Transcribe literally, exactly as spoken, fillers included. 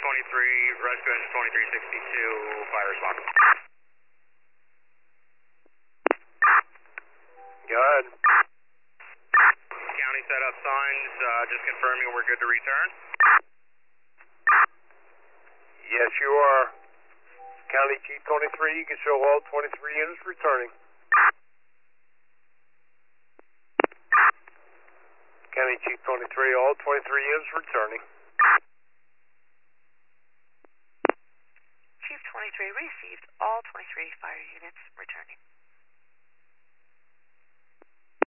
twenty-three, rescue engine twenty-three sixty-two, fire response. Go ahead. County set up signs, uh, just confirming we're good to return. Yes, you are. County Chief twenty-three, you can show all twenty-three units returning. County Chief twenty-three, all twenty-three units returning. Chief twenty-three received, all twenty-three fire units returning.